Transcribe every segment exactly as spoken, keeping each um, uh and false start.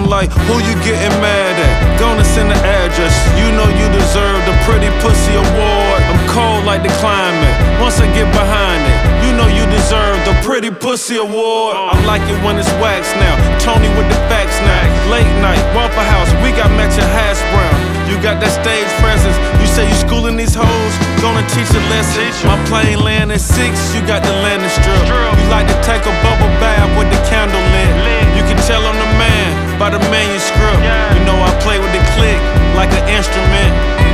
like, who you getting mad at? Gonna send the address, you know you deserve the Pretty Pussy Award. I'm cold like the climate, once I get behind it, you know you deserve the Pretty Pussy Award. I like it when it's waxed now, Tony with the facts now. Late night, Waffle House, we got matching hash brown. You got that stage presence, you say you schooling these hoes, gonna teach a lesson. My plane land at six, you got the landing strip. You like to take a bubble bath with the candle lit. You can tell I'm the man by the manuscript. You know I play with the click like an instrument.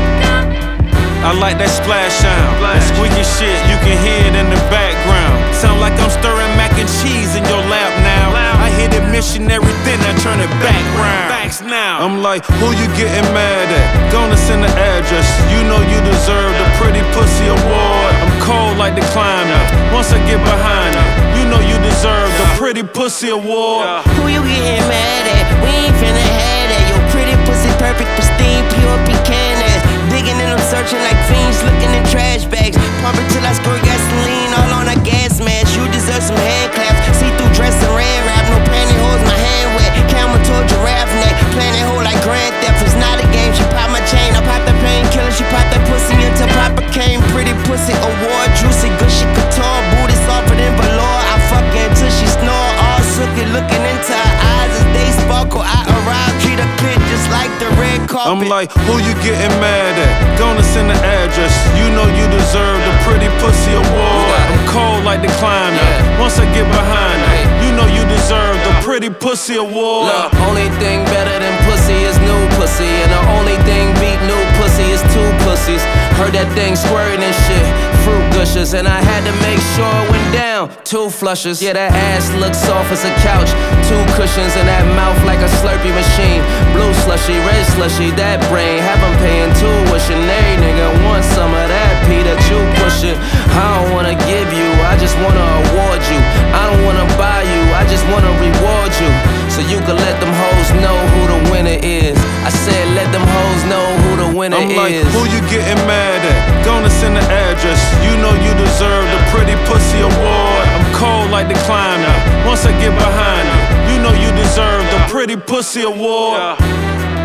I like that splash sound, that squeaky shit, you can hear it in the background. Sound like I'm stirring mac and cheese in your lap now. I hit it missionary, then I turn it back round. Now. I'm like, who you getting mad at? Gonna send the address, you know you deserve the Pretty Pussy Award. I'm cold like the climate, once I get behind it, you know you deserve the Pretty Pussy Award. Who you getting mad at? We ain't finna have that. Your pretty pussy perfect, pristine, pure pecan ass. Digging and I'm searching like fiends, looking in trash bags. Pump it till I squirt gasoline all on a gas mask. You deserve some hand claps, see-through dress and red wrap. No pantyhose, my hand wet, camel toe, giraffe neck. Playing that hoe like Grand Theft, it's not a game. She pop my chain, I pop the painkiller. She pop that pussy until Papa came. Pretty Pussy Award, juicy, gushy couture. Booty softer than velour. I fuck her until she snore. All sookie, looking into her eyes as they sparkle. I arrive, treat her kid just like the red carpet. I'm like, who you getting mad at? Gonna send the address, you know you deserve the Pretty Pussy Award. I'm cold like the climate, once I get behind it, you know you deserve the Pretty Pussy Award. Look, only thing better than pussy is new pussy, and the only thing beat new pussy is two pussies. Heard that thing squirting and shit, fruit gushers, and I had to make sure it went down. Two flushes, yeah, that ass looks soft as a couch. Two cushions and that mouth like a Slurpee machine. Blue slushy, red slushy, that brain have 'em paying tuition. Every nigga wants some of that P that you pushin'. I don't wanna give you, I just wanna award you. I don't wanna buy you, I just wanna reward you. So you can let them hoes know who the winner is. I said let them hoes know who the winner I'm like, is. who you getting mad at? Gonna send the address, you know you deserve the Pretty Pussy Award. I'm cold like the climate, once I get behind it, you know you deserve the Pretty Pussy Award.